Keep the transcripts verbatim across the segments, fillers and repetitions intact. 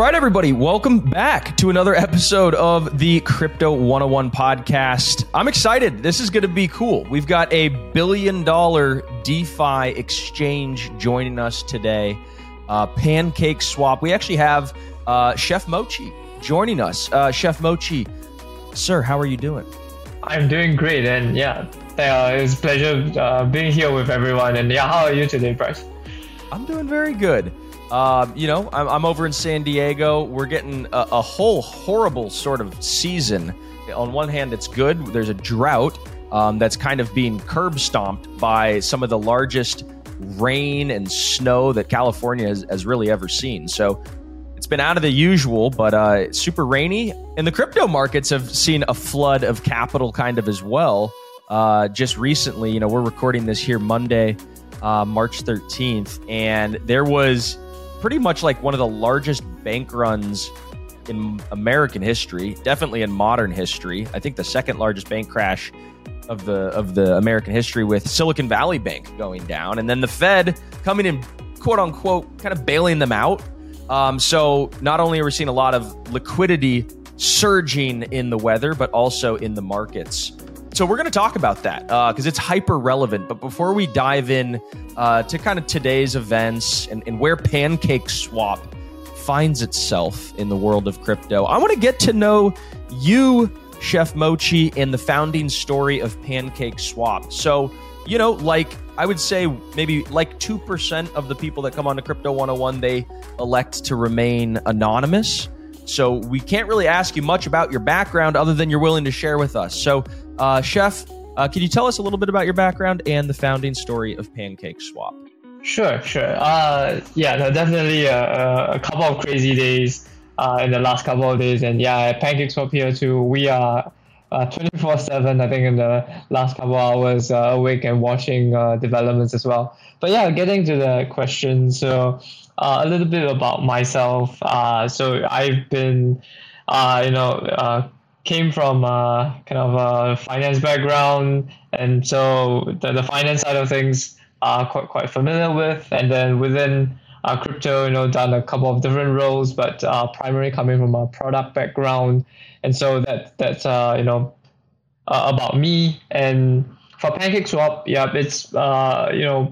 right, everybody, welcome back to another episode of the Crypto one oh one podcast. I'm excited. This is going to be cool. We've got a billion dollar DeFi exchange joining us today, uh, PancakeSwap. We actually have uh, Chef Mochi joining us. Uh, Chef Mochi, sir, how are you doing? I'm doing great, and yeah, uh, it's a pleasure uh, being here with everyone. And yeah, how are you today, Bryce? I'm doing very good. Um, you know, I'm, I'm over in San Diego. We're getting a, a whole horrible sort of season. On one hand, it's good. There's a drought um, that's kind of being curb stomped by some of the largest rain and snow that California has, has really ever seen. So it's been out of the usual, but uh, super rainy. And the crypto markets have seen a flood of capital kind of as well. Uh, just recently, you know, we're recording this here Monday, uh, March thirteenth, and there was pretty much like one of the largest bank runs in American history, definitely in modern history. I think the second largest bank crash of the of the American history, with Silicon Valley Bank going down, and then the Fed coming in, quote unquote, kind of bailing them out. Um, so not only are we seeing a lot of liquidity surging in the weather, but also in the markets. So we're going to talk about that because uh, it's hyper relevant. But before we dive in uh, to kind of today's events and, and where PancakeSwap finds itself in the world of crypto, I want to get to know you, Chef Mochi, and the founding story of PancakeSwap. So, you know, like I would say maybe like two percent of the people that come on to Crypto one oh one, they elect to remain anonymous. So we can't really ask you much about your background other than you're willing to share with us. So, uh, Chef, uh, can you tell us a little bit about your background and the founding story of PancakeSwap? Sure, sure. Uh, yeah, no, definitely a, a couple of crazy days uh, in the last couple of days. And yeah, at PancakeSwap here too, we are uh, twenty-four seven, I think, in the last couple of hours uh, awake and watching uh, developments as well. But yeah, getting to the question. So uh, a little bit about myself. Uh, so I've been, uh, you know, uh, came from uh, kind of a finance background. And so the, the finance side of things are quite, quite familiar with. And then within uh, crypto, you know, done a couple of different roles, but uh, primarily coming from a product background. And so that that's, uh, you know, uh, about me. And for PancakeSwap, yeah, it's, uh, you know,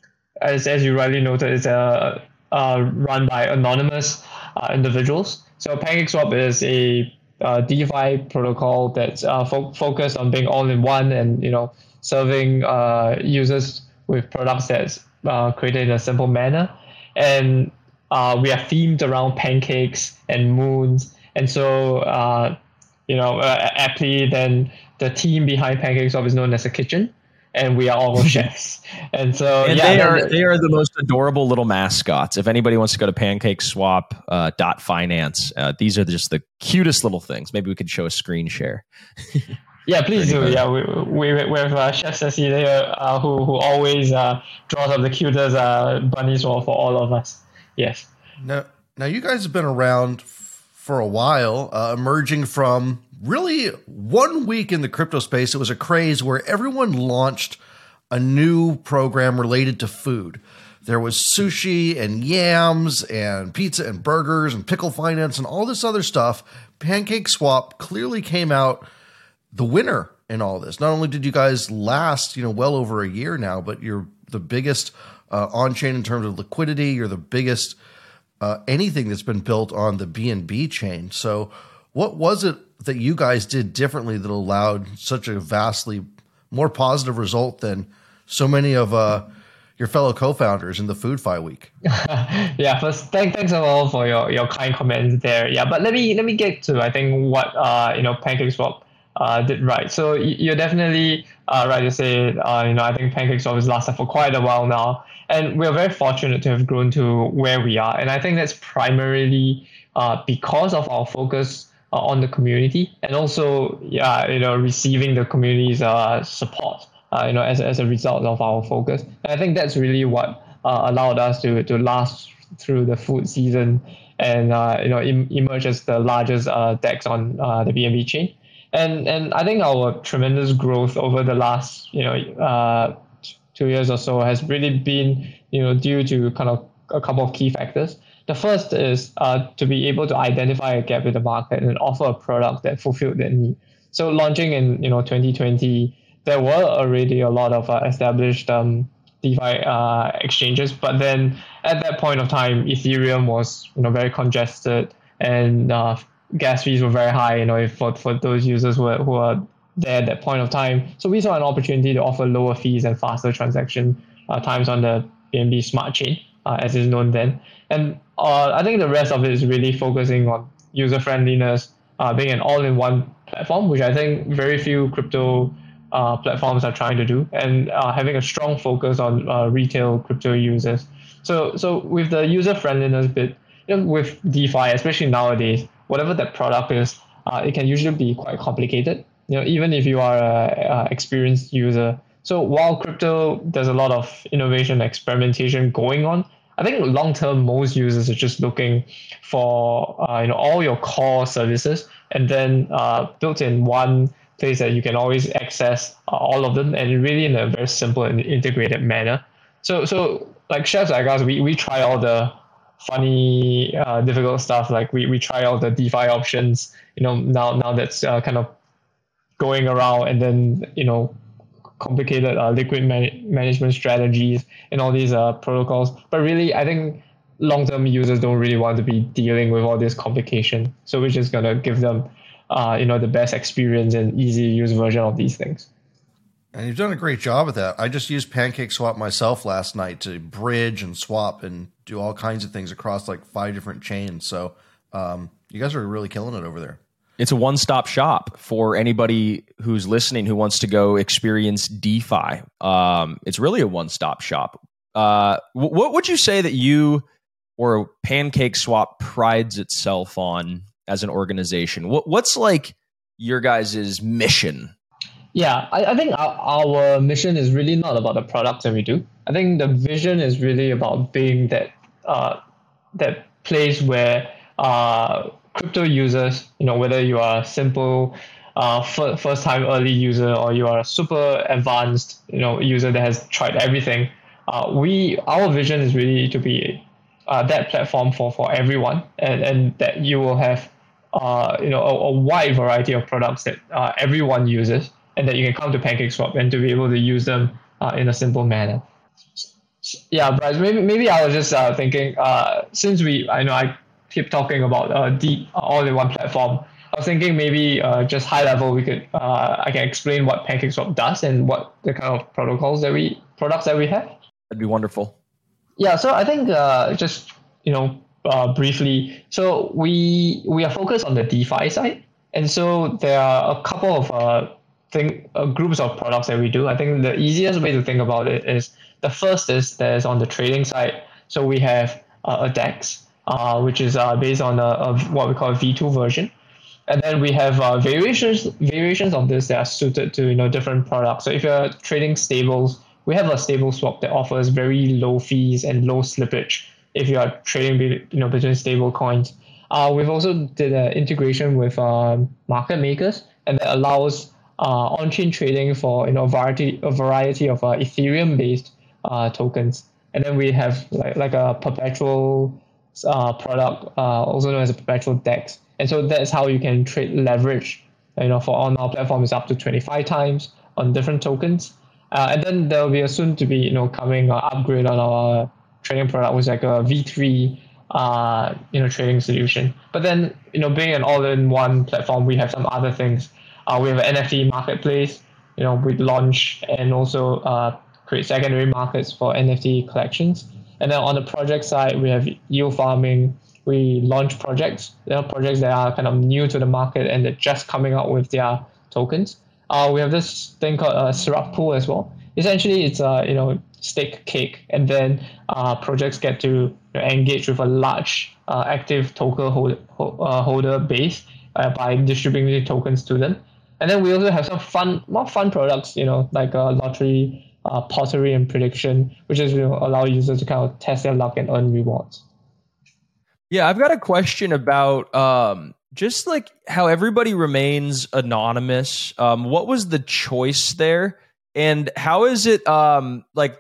as as you rightly noted, it's a uh, run by anonymous uh, individuals. So PancakeSwap is a uh, DeFi protocol that's uh, fo- focused on being all-in-one and, you know, serving uh, users with products that's uh, created in a simple manner. And uh, we are themed around pancakes and moons. And so, uh, you know, uh, aptly, then the team behind PancakeSwap is known as a kitchen. And we are all chefs, and so and yeah, they are they are the most adorable little mascots. If anybody wants to go to PancakeSwap uh, dot finance, uh, these are just the cutest little things. Maybe we could show a screen share. Yeah, please do. Yeah, we we we have uh, Chef Cecilia, uh, who who always uh, draws up the cutest uh, bunnies for for all of us. Yes. Now, now you guys have been around f- for a while, uh, emerging from. Really, one week in the crypto space, it was a craze where everyone launched a new program related to food. There was sushi and yams and pizza and burgers and pickle finance and all this other stuff. PancakeSwap clearly came out the winner in all this. Not only did you guys last, you know, well over a year now, but you're the biggest uh, on-chain in terms of liquidity. You're the biggest uh, anything that's been built on the B N B chain. So what was it that you guys did differently that allowed such a vastly more positive result than so many of uh, your fellow co-founders in the FoodFi week? Yeah, first, thank, thanks a lot for your, your kind comments there. Yeah, but let me let me get to I think what uh, you know PancakeSwap uh, did right. So you're definitely uh, right to say uh, you know I think PancakeSwap has lasted for quite a while now, and we're very fortunate to have grown to where we are. And I think that's primarily uh, because of our focus Uh, on the community, and also, yeah, you know, receiving the community's uh, support, uh, you know, as as a result of our focus. And I think that's really what uh, allowed us to to last through the food season, and uh, you know, em- emerge as the largest uh, DEX on uh, the B N B chain. And and I think our tremendous growth over the last, you know, uh, two years or so has really been, you know, due to kind of a couple of key factors. The first is uh, to be able to identify a gap in the market and offer a product that fulfilled that need. So launching in you know twenty twenty, there were already a lot of uh, established um, DeFi uh, exchanges, but then at that point of time, Ethereum was you know very congested and uh, gas fees were very high. You know, for for those users who are, who are there at that point of time, so we saw an opportunity to offer lower fees and faster transaction uh, times on the B N B Smart Chain, uh, as is known then. And uh, I think the rest of it is really focusing on user friendliness, uh, being an all-in-one platform, which I think very few crypto uh, platforms are trying to do, and uh, having a strong focus on uh, retail crypto users. So, so with the user friendliness bit, you know, with DeFi, especially nowadays, whatever that product is, uh, it can usually be quite complicated. You know, even if you are a, a experienced user. So while crypto, there's a lot of innovation, experimentation going on. I think long term, most users are just looking for uh, you know all your core services, and then uh, built in one place that you can always access uh, all of them, and really in a very simple and integrated manner. So so like chefs like us, we we try all the funny, uh, difficult stuff. Like we we try all the DeFi options. You know now now that's uh, kind of going around, and then you know. complicated uh, liquid man- management strategies and all these uh, protocols. But really, I think long-term users don't really want to be dealing with all this complication. So we're just going to give them, uh, you know, the best experience and easy use version of these things. And you've done a great job at that. I just used PancakeSwap myself last night to bridge and swap and do all kinds of things across like five different chains. So um, you guys are really killing it over there. It's a one-stop shop for anybody who's listening who wants to go experience DeFi. Um, it's really a one-stop shop. Uh, what would you say that you or PancakeSwap prides itself on as an organization? What, what's like your guys' mission? Yeah, I, I think our, our mission is really not about the products that we do. I think the vision is really about being that uh, that place where uh, crypto users, you know, whether you are a simple uh, first time early user or you are a super advanced, you know, user that has tried everything, uh, we our vision is really to be uh, that platform for, for everyone, and, and that you will have uh, you know a, a wide variety of products that uh, everyone uses, and that you can come to PancakeSwap and to be able to use them uh, in a simple manner. Yeah, Bryce, maybe maybe I was just uh, thinking uh, since we I know I. keep talking about uh, deep uh, all-in-one platform. I was thinking maybe uh, just high level we could uh, I can explain what PancakeSwap does and what the kind of protocols that we products that we have. That'd be wonderful. Yeah, so I think uh, just you know uh, briefly, so we we are focused on the DeFi side, and so there are a couple of uh, thing uh, groups of products that we do. I think the easiest way to think about it is the first is there's on the trading side. So we have uh, a DEX. Uh, which is uh, based on a, a what we call a V two version, and then we have uh, variations variations of this that are suited to you know different products. So if you're trading stables, we have a stable swap that offers very low fees and low slippage if you are trading you know between stable coins. Uh, we've also did an integration with uh, market makers, and that allows uh, on-chain trading for you know variety a variety of uh, Ethereum-based uh, tokens, and then we have like like a perpetual Uh, product, uh, also known as a perpetual DEX, and so that's how you can trade leverage. You know, for on our platform is up to twenty-five times on different tokens, uh, and then there will be a soon to be you know coming uh, upgrade on our trading product, which is like a V three uh, you know trading solution. But then you know being an all-in-one platform, we have some other things. Uh, we have an N F T marketplace. You know, we launch and also uh, create secondary markets for N F T collections. And then on the project side, we have yield farming. We launch projects, you know, projects that are kind of new to the market and they're just coming out with their tokens. Uh, we have this thing called a Syrup Pool as well. Essentially, it's a you know stake cake, and then uh, projects get to you know, engage with a large uh, active token hold, uh, holder base uh, by distributing tokens to them. And then we also have some fun, more fun products, you know, like a lottery. Uh, pottery and prediction, which is you know, allow users to kind of test their luck and earn rewards. Yeah, I've got a question about um, just like how everybody remains anonymous. Um, what was the choice there, and how is it um, like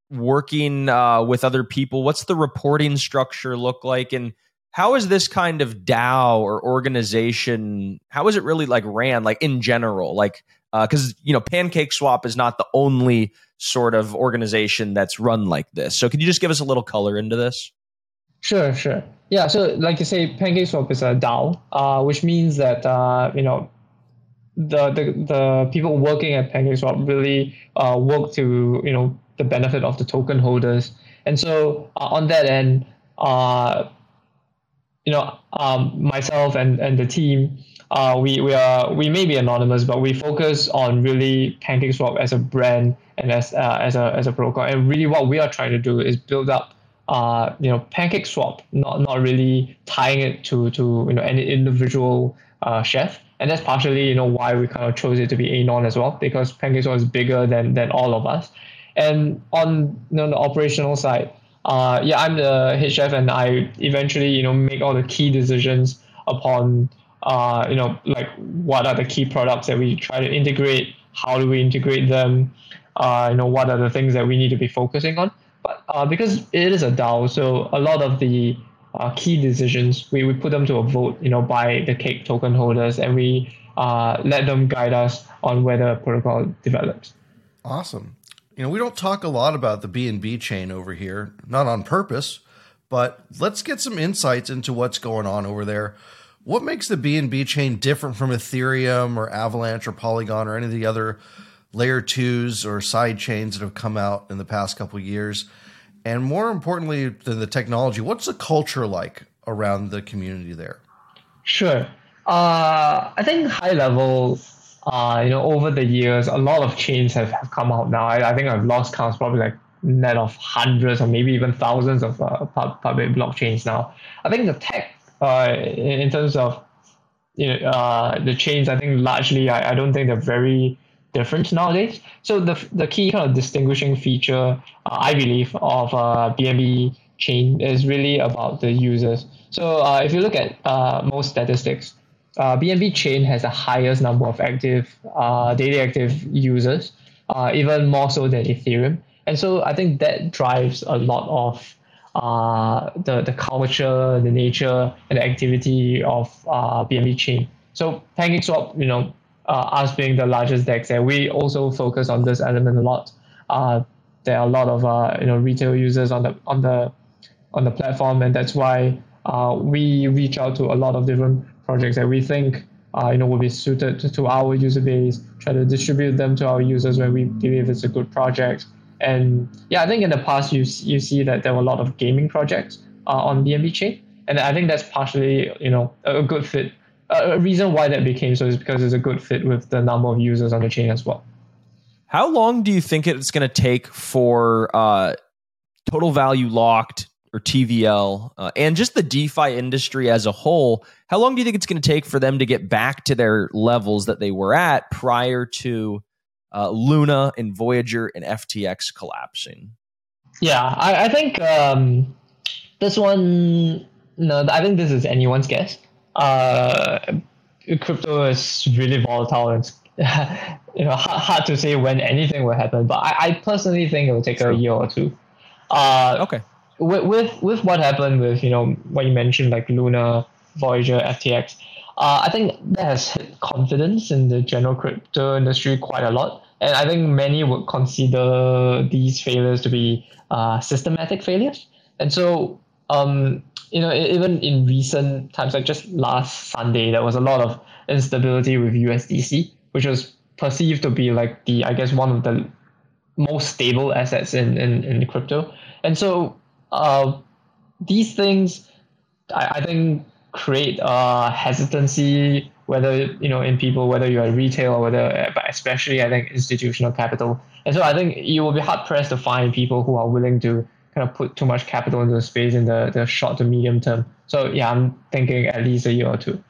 working uh, with other people? What's the reporting structure look like? And how is this kind of DAO or organization, how is it really like ran, like in general? Like, because, uh, you know, PancakeSwap is not the only sort of organization that's run like this. So could you just give us a little color into this? Sure, sure. Yeah, so like you say, PancakeSwap is a DAO, uh, which means that, uh, you know, the, the the people working at PancakeSwap really uh, work to, you know, the benefit of the token holders. And so uh, on that end, uh, you know, um, myself and, and the team, uh, we we are we may be anonymous, but we focus on really PancakeSwap as a brand and as uh, as a as a protocol. And really, what we are trying to do is build up, uh, you know, PancakeSwap, not not really tying it to to you know any individual uh, chef. And that's partially, you know, why we kind of chose it to be Anon as well, because PancakeSwap is bigger than than all of us. And on, you know, the operational side, uh, yeah, I'm the head chef, and I eventually, you know, make all the key decisions upon, uh, you know, like what are the key products that we try to integrate, how do we integrate them, uh, you know, what are the things that we need to be focusing on. But uh, because it is a DAO, so a lot of the uh, key decisions, we, we put them to a vote, you know, by the Cake token holders, and we uh, let them guide us on where the protocol develops. Awesome. You know, we don't talk a lot about the B N B chain over here, not on purpose, but let's get some insights into what's going on over there. What makes the B N B chain different from Ethereum or Avalanche or Polygon or any of the other layer twos or side chains that have come out in the past couple of years? And more importantly than the technology, what's the culture like around the community there? Sure. Uh, I think high level, Uh, you know, over the years, a lot of chains have, have come out now. I, I think I've lost counts, probably like net of hundreds or maybe even thousands of uh, public blockchains now. I think the tech, uh, in, in terms of, you know, uh, the chains, I think largely, I, I don't think they're very different nowadays. So the the key kind of distinguishing feature, uh, I believe, of uh, B N B chain is really about the users. So uh, if you look at uh, most statistics, Uh, B N B chain has the highest number of active, uh, daily active users, uh, even more so than Ethereum. And so I think that drives a lot of uh, the, the culture, the nature, and the activity of uh, B N B chain. So PancakeSwap, you know, uh, us being the largest DEX there, we also focus on this element a lot. Uh, there are a lot of uh, you know retail users on the on the on the platform, and that's why uh, we reach out to a lot of different projects that we think uh, you know will be suited to, to our user base, try to distribute them to our users when we believe it's a good project. And yeah, I think in the past you you see that there were a lot of gaming projects uh, on B N B chain, and I think that's partially you know a good fit. Uh, a reason why that became so is because it's a good fit with the number of users on the chain as well. How long do you think it's going to take for uh, total value locked or T V L, uh, and just the DeFi industry as a whole, how long do you think it's going to take for them to get back to their levels that they were at prior to uh, Luna and Voyager and F T X collapsing? Yeah, I, I think um, this one, no, I think this is anyone's guess. Uh, crypto is really volatile, and you know hard, hard to say when anything will happen. But I, I personally think it will take True. a year or two. Uh, okay. With, with with what happened with, you know, what you mentioned, like Luna, Voyager, F T X, uh, I think that has hit confidence in the general crypto industry quite a lot. And I think many would consider these failures to be uh, systematic failures. And so, um, you know, even in recent times, like just last Sunday, there was a lot of instability with U S D C, which was perceived to be like the, I guess, one of the most stable assets in, in, in crypto. And so, Uh, these things, I, I think, create uh, hesitancy, whether, you know, in people, whether you're retail or whether, but especially, I think, institutional capital. And so I think you will be hard pressed to find people who are willing to kind of put too much capital into the space in the, the short to medium term. So yeah, I'm thinking at least a year or two.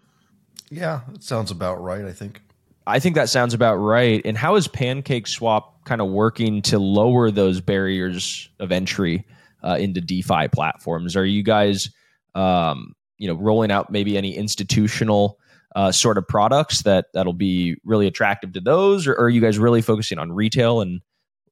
Yeah, it sounds about right, I think. I think that sounds about right. And how is PancakeSwap kind of working to lower those barriers of entry Uh, into DeFi platforms? Are you guys, um, you know, rolling out maybe any institutional uh, sort of products that that'll be really attractive to those, or, or are you guys really focusing on retail? And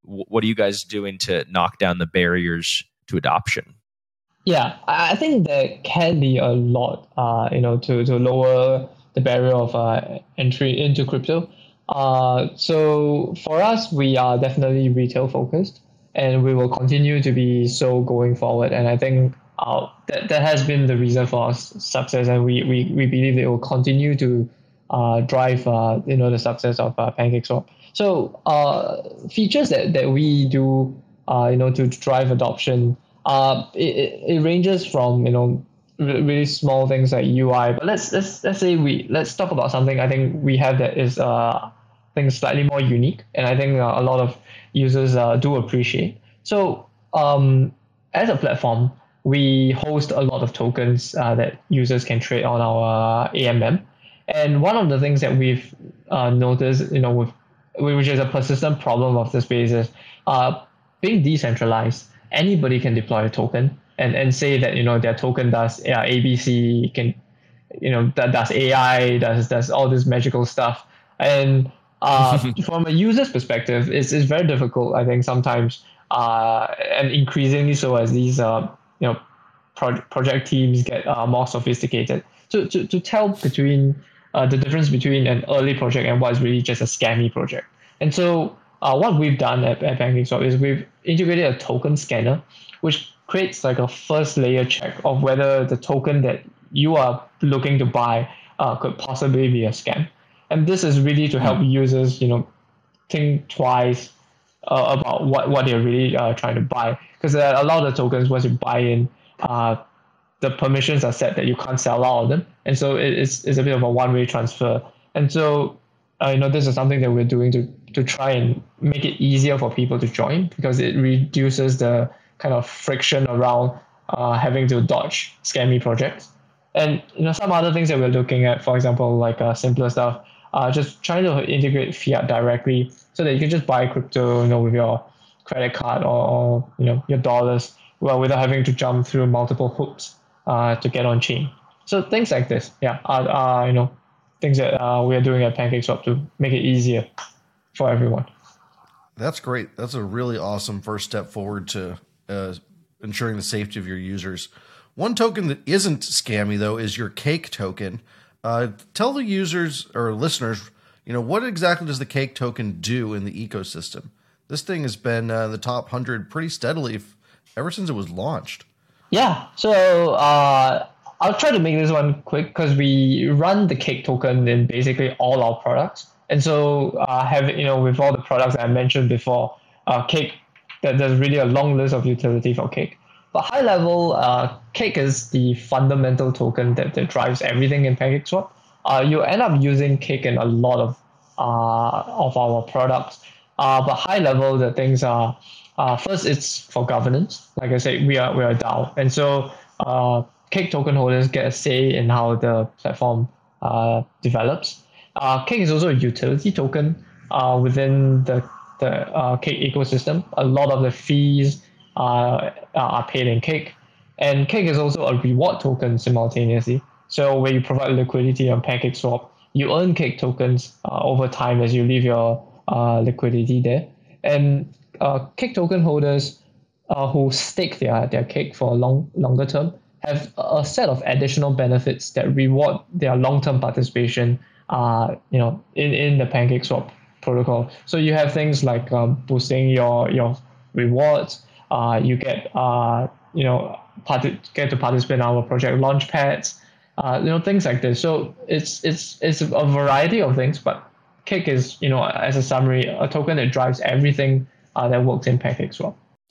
what are you guys doing to knock down the barriers to adoption? Yeah, I think there can be a lot, uh, you know, to, to lower the barrier of uh, entry into crypto. Uh, so for us, we are definitely retail focused, and we will continue to be so going forward. And I think uh, that that has been the reason for our success, and we we, we believe it will continue to uh, drive uh, you know the success of uh, PancakeSwap. So uh, features that, that we do uh, you know to drive adoption. Uh, it, it ranges from you know really small things like U I, but let's let's let's say we let's talk about something I think we have that is uh I think slightly more unique, and I think uh, a lot of users uh, do appreciate. So um, as a platform, we host a lot of tokens uh, that users can trade on our A M M, and one of the things that we've uh, noticed, you know, with which is a persistent problem of the space is uh, being decentralized. Anybody can deploy a token and, and say that you know their token does uh, A B C, can you know that does A I, does does all this magical stuff. And uh, from a user's perspective, it's it's very difficult. I think sometimes uh, and increasingly so as these uh, you know pro- project teams get uh, more sophisticated to to to tell between uh, the difference between an early project and what is really just a scammy project. And so Uh, what we've done at, at PancakeSwap is we've integrated a token scanner, which creates like a first layer check of whether the token that you are looking to buy uh, could possibly be a scam. And this is really to help users, you know, think twice uh, about what, what they're really uh, trying to buy. Because a lot of the tokens, once you buy in, uh, the permissions are set that you can't sell all of them. And so it, it's, it's a bit of a one-way transfer. And so uh, you know, this is something that we're doing to to try and make it easier for people to join, because it reduces the kind of friction around uh, having to dodge scammy projects. And you know, some other things that we're looking at, for example, like uh, simpler stuff, uh, just trying to integrate fiat directly so that you can just buy crypto, you know, with your credit card or, or you know your dollars, well, without having to jump through multiple hoops uh, to get on chain. So things like this, yeah, are, are you know things that uh, we are doing at PancakeSwap to make it easier for everyone. That's great. That's a really awesome first step forward to uh, ensuring the safety of your users. One token that isn't scammy, though, is your Cake token. Uh, tell the users or listeners, you know, what exactly does the Cake token do in the ecosystem? This thing has been uh, the top one hundred pretty steadily ever since it was launched. Yeah. So uh, I'll try to make this one quick because we run the Cake token in basically all our products. And so, uh, have you know, with all the products I mentioned before, uh, Cake, that there's really a long list of utility for Cake. But high level, uh, Cake is the fundamental token that, that drives everything in PancakeSwap. Uh, you end up using Cake in a lot of uh, of our products. Uh, but high level, the things are uh, first, it's for governance. Like I said, we are we are a DAO, and so uh, Cake token holders get a say in how the platform uh, develops. Uh, Cake is also a utility token uh, within the the uh, Cake ecosystem. A lot of the fees uh, are paid in Cake, and Cake is also a reward token simultaneously. So when you provide liquidity on PancakeSwap, you earn Cake tokens uh, over time as you leave your uh, liquidity there. And uh, Cake token holders uh, who stake their their Cake for a long longer term have a set of additional benefits that reward their long-term participation uh, you know, in, in the PancakeSwap protocol. So you have things like um, boosting your your rewards. Uh, you get uh, you know part- get to participate in our project launchpads. Uh, you know, things like this. So it's it's it's a variety of things, but Cake is, you know, as a summary, a token that drives everything uh, that works in PancakeSwap.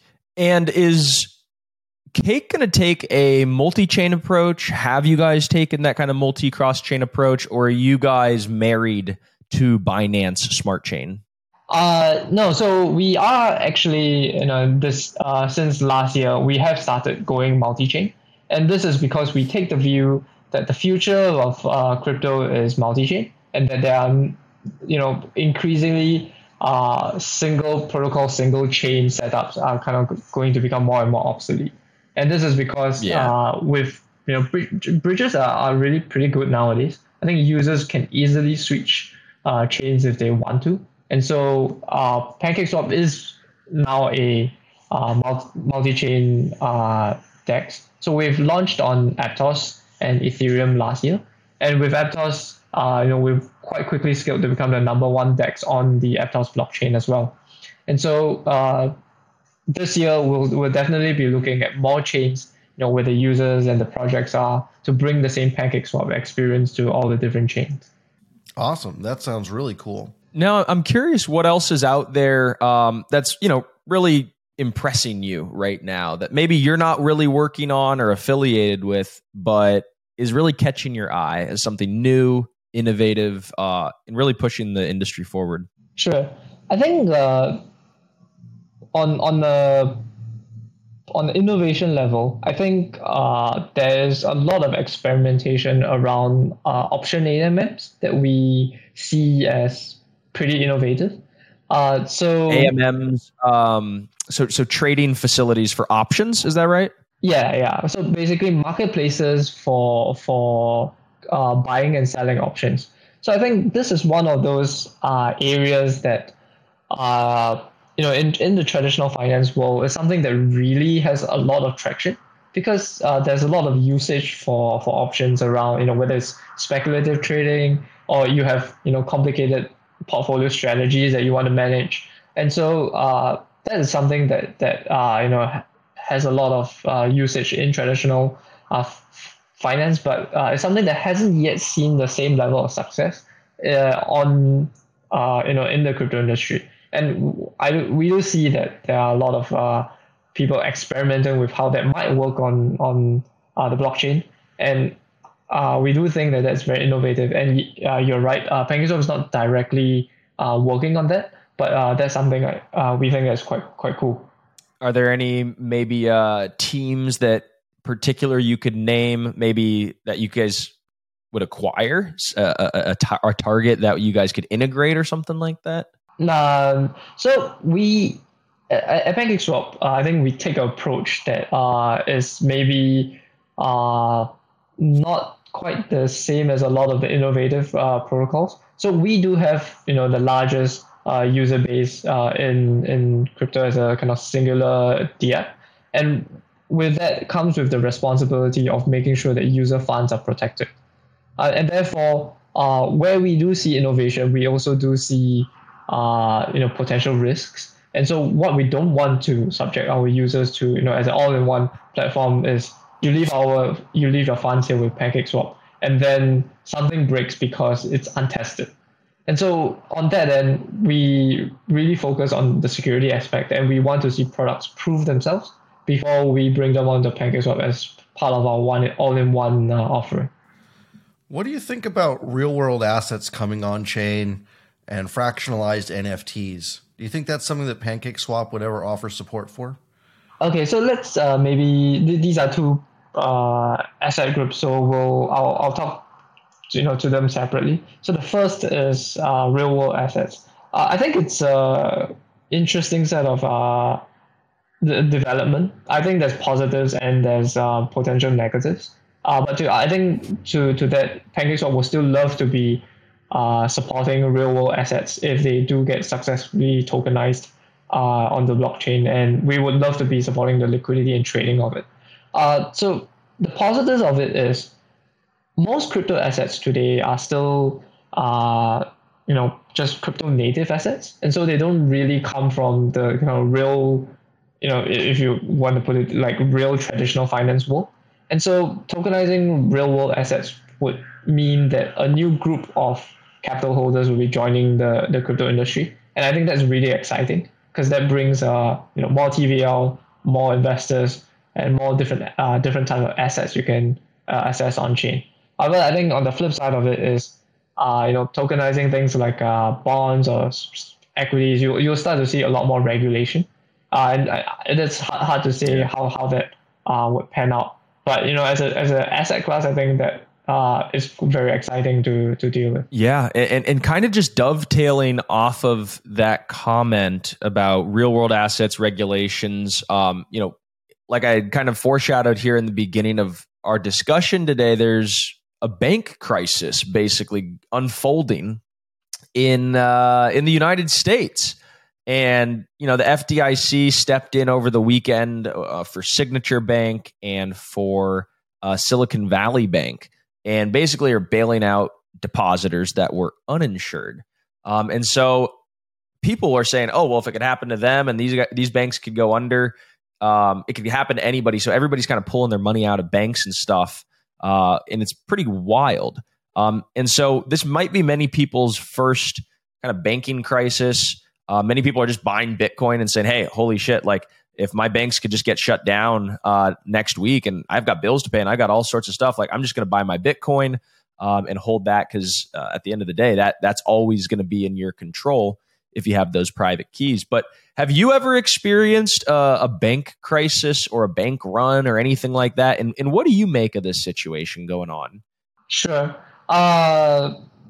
And is Cake going to take a multi-chain approach? Have you guys taken that kind of multi-cross-chain approach, or are you guys married to Binance Smart Chain? Uh, no, so we are actually, you know, this uh, since last year, we have started going multi-chain. And this is because we take the view that the future of uh, crypto is multi-chain, and that there are, you know, increasingly uh, single protocol, single chain setups are kind of going to become more and more obsolete. And this is because yeah. uh, with, you know, bridge, bridges are, are really pretty good nowadays. I think users can easily switch uh, chains if they want to. And so uh, PancakeSwap is now a uh, multi chain uh, DEX. So we've launched on Aptos and Ethereum last year, and with Aptos, uh, you know, we've quite quickly scaled to become the number one DEX on the Aptos blockchain as well. And so uh, this year we'll we'll definitely be looking at more chains, you know, where the users and the projects are, to bring the same PancakeSwap experience to all the different chains. Awesome. That sounds really cool. Now, I'm curious what else is out there um, that's, you know, really impressing you right now that maybe you're not really working on or affiliated with, but is really catching your eye as something new, innovative, uh, and really pushing the industry forward. Sure. I think uh, on on the on the innovation level, I think uh, there's a lot of experimentation around uh, option A M Ms that we see as pretty innovative. Uh, so A M Ms, um, so so trading facilities for options, is that right? Yeah, yeah. So basically, marketplaces for for uh, buying and selling options. So I think this is one of those uh, areas that, uh, you know, in in the traditional finance world, is something that really has a lot of traction, because uh, there's a lot of usage for for options around, you know, whether it's speculative trading or you have, you know, complicated portfolio strategies that you want to manage. And so uh, that is something that that uh, you know has a lot of uh, usage in traditional uh, f- finance, but uh, it's something that hasn't yet seen the same level of success uh, on uh, you know in the crypto industry. And I we do see that there are a lot of uh, people experimenting with how that might work on on uh, the blockchain, and uh, we do think that that's very innovative. And uh, you're right, uh, PancakeSwap is not directly uh, working on that, but uh, that's something uh, we think is quite quite cool. Are there any maybe uh, teams that particular you could name, maybe that you guys would acquire, a, a, a, tar- a target that you guys could integrate or something like that? Um, so we at, at PancakeSwap, uh, I think we take an approach that uh, is maybe uh, not quite the same as a lot of the innovative uh, protocols. So we do have, you know, the largest uh, user base uh, in in crypto as a kind of singular D App, and with that comes with the responsibility of making sure that user funds are protected, uh, and therefore, uh, where we do see innovation, we also do see uh, you know potential risks. And so what we don't want to subject our users to, you know, as an all-in-one platform is you leave our you leave your funds here with PancakeSwap, and then something breaks because it's untested. And so on that end, we really focus on the security aspect, and we want to see products prove themselves before we bring them onto PancakeSwap as part of our one all-in-one uh, offering. What do you think about real-world assets coming on chain and fractionalized N F Ts? Do you think that's something that PancakeSwap would ever offer support for? Okay, so let's uh, maybe th- these are two uh, asset groups, so we'll I'll, I'll talk you know to them separately. So the first is uh, real world assets. Uh, I think it's a interesting set of uh, the development. I think there's positives and there's uh, potential negatives. Uh, but to, I think to to that, PancakeSwap will still love to be uh, supporting real world assets if they do get successfully tokenized uh, on the blockchain, and we would love to be supporting the liquidity and trading of it. Uh, so the positives of it is most crypto assets today are still, uh, you know, just crypto native assets, and so they don't really come from the you know real, you know, if you want to put it like real traditional finance world. And so tokenizing real world assets would mean that a new group of capital holders will be joining the the crypto industry, and I think that's really exciting because that brings uh you know more T V L, more investors, and more different uh different types of assets you can uh, access on chain. However, I think on the flip side of it is, uh, you know, tokenizing things like uh, bonds or equities, you you'll start to see a lot more regulation, uh, and uh, it's hard, hard to say how how that uh, would pan out. But you know, as a as an asset class, I think that uh, is very exciting to to deal with. Yeah, and and kind of just dovetailing off of that comment about real world assets regulations. Um, you know, like I kind of foreshadowed here in the beginning of our discussion today, there's a bank crisis basically unfolding in uh, in the United States, And, you know, the F D I C stepped in over the weekend uh, for Signature Bank and for uh, Silicon Valley Bank, and basically are bailing out depositors that were uninsured. Um, and so people are saying, oh, well, if it could happen to them and these these banks could go under, um, it could happen to anybody. So everybody's kind of pulling their money out of banks and stuff. Uh, and it's pretty wild. Um, and so this might be many people's first kind of banking crisis. Uh, many people are just buying Bitcoin and saying, hey, holy shit, like if my banks could just get shut down uh, next week and I've got bills to pay and I got all sorts of stuff, like I'm just going to buy my Bitcoin um, and hold that because uh, at the end of the day, that that's always going to be in your control if you have those private keys. But have you ever experienced uh, a bank crisis or a bank run or anything like that? And, and what do you make of this situation going on? Sure. Uh,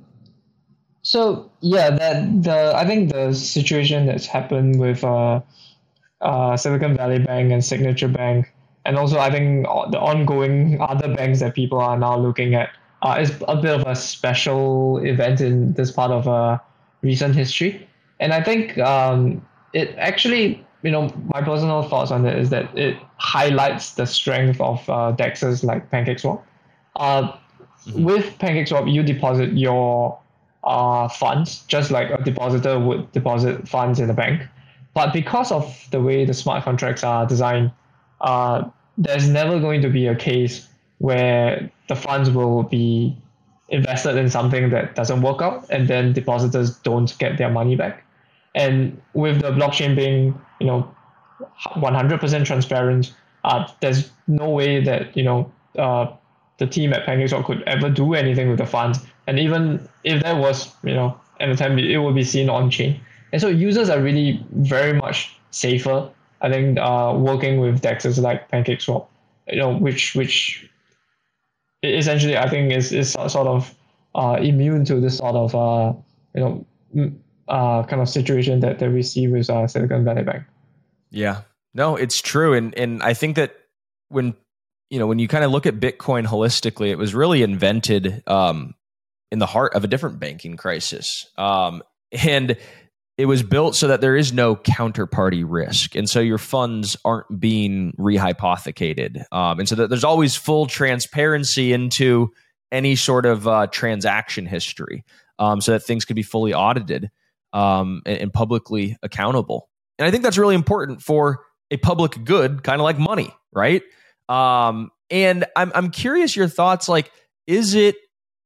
so yeah, that the I think the situation that's happened with uh, uh, Silicon Valley Bank and Signature Bank, and also I think the ongoing other banks that people are now looking at, uh, is a bit of a special event in this part of uh, recent history. And I think um, it actually, you know, my personal thoughts on it is that it highlights the strength of uh, D E Xs like PancakeSwap. Uh, mm-hmm. With PancakeSwap, you deposit your uh, funds just like a depositor would deposit funds in a bank. But because of the way the smart contracts are designed, uh, there's never going to be a case where the funds will be invested in something that doesn't work out and then depositors don't get their money back. And with the blockchain being, you know, one hundred percent transparent, uh, there's no way that, you know, uh, the team at PancakeSwap could ever do anything with the funds. And even if there was, you know, an attempt, it would be seen on chain. And so users are really very much safer, I think, uh, working with D E Xs like PancakeSwap, you know, which which essentially I think is is sort of uh, immune to this sort of uh, you know. Uh, kind of situation that, that we see with uh, Silicon Valley Bank. Yeah, no, it's true. And and I think that when, you know, when you kind of look at Bitcoin holistically, it was really invented um, in the heart of a different banking crisis. Um, and it was built so that there is no counterparty risk. And so your funds aren't being rehypothecated. Um, and so that there's always full transparency into any sort of uh, transaction history um, so that things could be fully audited. Um, and, and publicly accountable. And I think that's really important for a public good, kind of like money, right? Um, and I'm I'm curious your thoughts, like, is it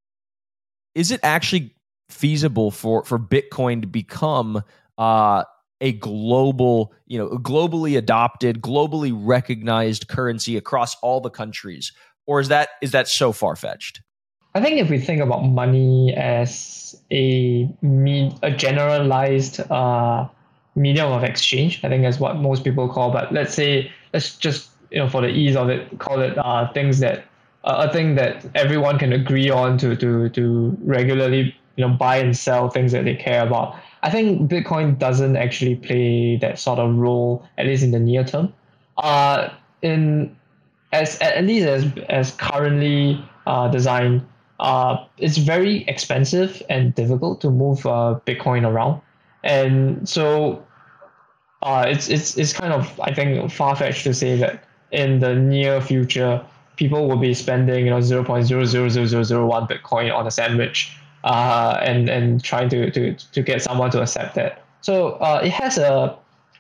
is it actually feasible for, for Bitcoin to become uh, a global, you know, globally adopted, globally recognized currency across all the countries? Or is that is that so far-fetched? I think if we think about money as a me- a generalized uh, medium of exchange, I think that's what most people call. But let's say, let's just, you know, for the ease of it, call it uh, things that uh, a thing that everyone can agree on to to to regularly, you know, buy and sell things that they care about. I think Bitcoin doesn't actually play that sort of role, at least in the near term. Uh, in as at least as as currently uh, designed. Uh, it's very expensive and difficult to move uh, Bitcoin around, and so uh, it's it's it's kind of, I think, far-fetched to say that in the near future people will be spending, you know, zero point zero zero zero zero zero one Bitcoin on a sandwich, uh, and and trying to to to get someone to accept that. So uh, it has a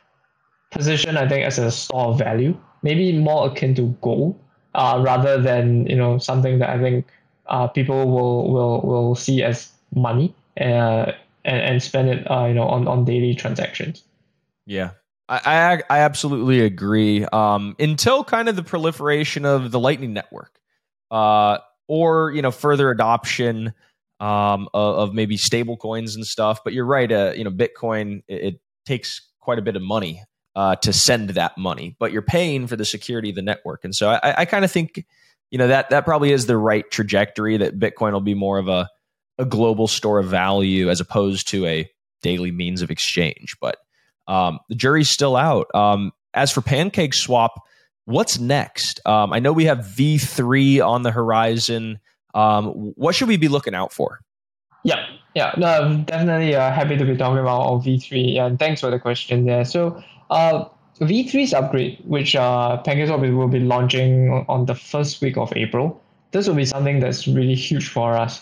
position, I think, as a store of value, maybe more akin to gold, uh, rather than, you know, something that I think. Uh, people will, will will see as money uh, and, and spend it uh, you know on, on daily transactions. Yeah, I, I I absolutely agree. Um, until kind of the proliferation of the Lightning Network, uh, or you know further adoption um, of, of maybe stable coins and stuff. But you're right. Uh, you know, Bitcoin it, it takes quite a bit of money uh, to send that money, but you're paying for the security of the network, and so I, I kind of think. You know, that that probably is the right trajectory, that Bitcoin will be more of a, a global store of value as opposed to a daily means of exchange. But um, the jury's still out. Um, as for PancakeSwap, what's next? Um, I know we have V three on the horizon. Um, what should we be looking out for? Yeah, yeah, no, I'm definitely uh, happy to be talking about our V three, and thanks for the question there. So, uh, V three's upgrade, which uh, PancakeSwap will be launching on the first week of April, this will be something that's really huge for us.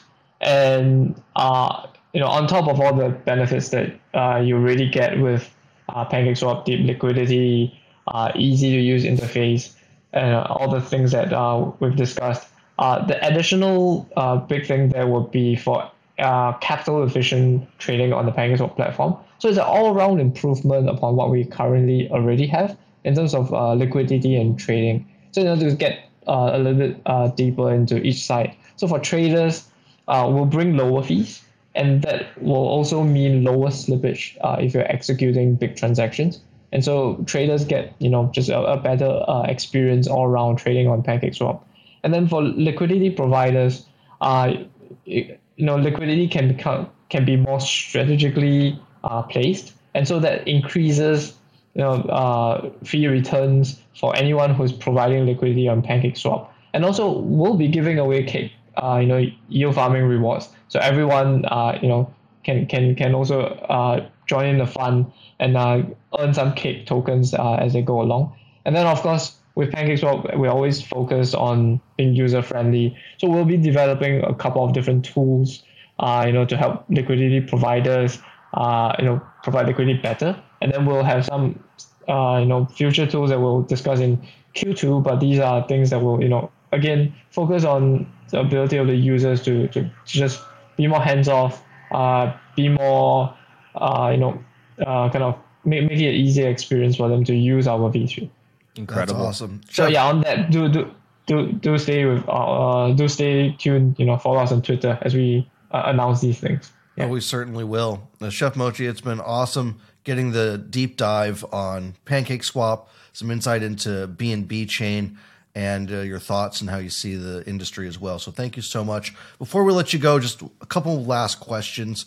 And uh, you know, on top of all the benefits that uh, you really get with uh, PancakeSwap, deep liquidity, uh, easy to use interface, and uh, all the things that uh, we've discussed. Uh, the additional uh, big thing there would be for uh, capital efficient trading on the PancakeSwap platform. So it's an all around improvement upon what we currently already have in terms of uh, liquidity and trading. So in order to get uh, a little bit uh, deeper into each side. So for traders, uh, we'll bring lower fees, and that will also mean lower slippage uh, if you're executing big transactions. And so traders get, you know, just a, a better uh, experience all around trading on PancakeSwap. And then for liquidity providers, uh, you know, liquidity can become can be more strategically uh, placed, and so that increases, you know, uh, fee returns for anyone who's providing liquidity on PancakeSwap. And also, we'll be giving away cake, uh, you know, yield farming rewards. So everyone, uh, you know, can can can also uh, join in the fund and uh, earn some cake tokens uh, as they go along. And then, of course, with PancakeSwap, we always focus on being user friendly. So we'll be developing a couple of different tools, uh, you know, to help liquidity providers, uh, you know, provide liquidity better. And then we'll have some, uh, you know, future tools that we'll discuss in Q two. But these are things that will, you know, again, focus on the ability of the users to to just be more hands off, uh, be more, uh, you know, uh, kind of make make it an easier experience for them to use our V three. Incredible. That's awesome. So yeah, on that, do do do do stay with uh do stay tuned. You know, follow us on Twitter as we uh, announce these things. Yeah, oh, we certainly will. Uh, Chef Mochi, it's been awesome getting the deep dive on PancakeSwap, some insight into B N B chain, and uh, your thoughts and how you see the industry as well. So thank you so much. Before we let you go, just a couple last questions.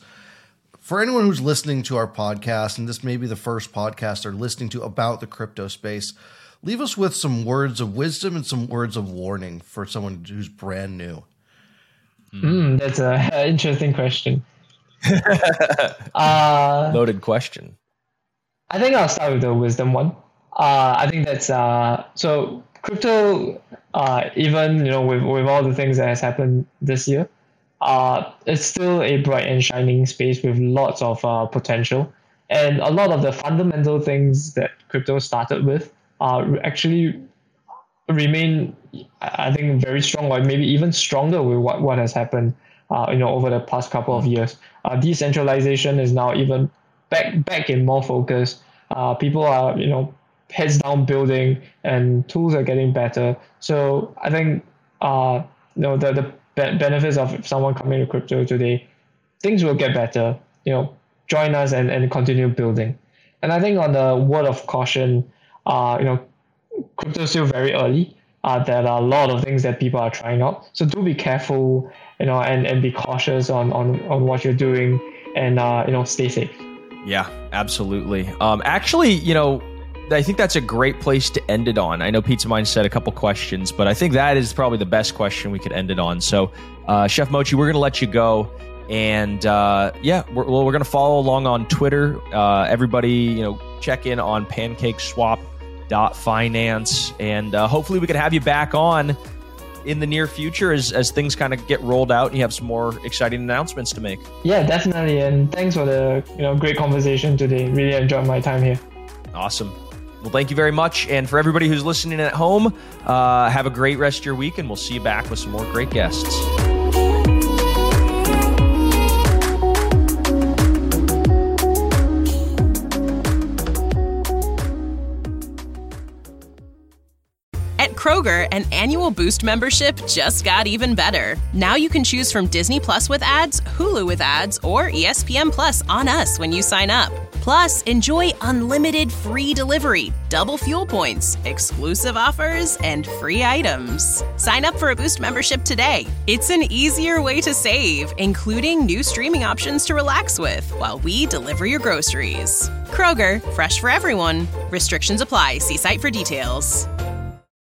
For anyone who's listening to our podcast, and this may be the first podcast they're listening to about the crypto space, leave us with some words of wisdom and some words of warning for someone who's brand new. Mm, that's an interesting question. uh, Loaded question. I think I'll start with the wisdom one. Uh, I think that's uh, so crypto. Uh, even you know with with all the things that has happened this year, uh, it's still a bright and shining space with lots of uh, potential, and a lot of the fundamental things that crypto started with uh, actually remain, I think, very strong, or maybe even stronger with what, what has happened, uh, you know, over the past couple of years. Uh, decentralization is now even back back in more focus. Uh, people are, you know, heads down building, and tools are getting better. So I think, uh, you know, the the be- benefits of someone coming to crypto today, things will get better. You know, join us and, and continue building. And I think on the word of caution, uh, you know, crypto is still very early. Uh, there are a lot of things that people are trying out. So do be careful, you know, and, and be cautious on, on, on what you're doing, and, uh, you know, stay safe. Yeah, absolutely. Um, actually, you know, I think that's a great place to end it on. I know Pizza Mind said a couple questions, but I think that is probably the best question we could end it on. So, uh, Chef Mochi, we're going to let you go. And uh, yeah, we're, well, we're going to follow along on Twitter. Uh, everybody, you know, check in on PancakeSwap dot finance, and uh, hopefully we can have you back on in the near future as, as things kind of get rolled out and you have some more exciting announcements to make. Yeah, definitely. And thanks for the, you know, great conversation today. Really enjoyed my time here. Awesome. Well, thank you very much. And for everybody who's listening at home, uh, have a great rest of your week, and we'll see you back with some more great guests. At Kroger, an annual Boost membership just got even better. Now you can choose from Disney Plus with ads, Hulu with ads, or E S P N Plus on us when you sign up. Plus, enjoy unlimited free delivery, double fuel points, exclusive offers, and free items. Sign up for a Boost membership today. It's an easier way to save, including new streaming options to relax with while we deliver your groceries. Kroger, fresh for everyone. Restrictions apply. See site for details.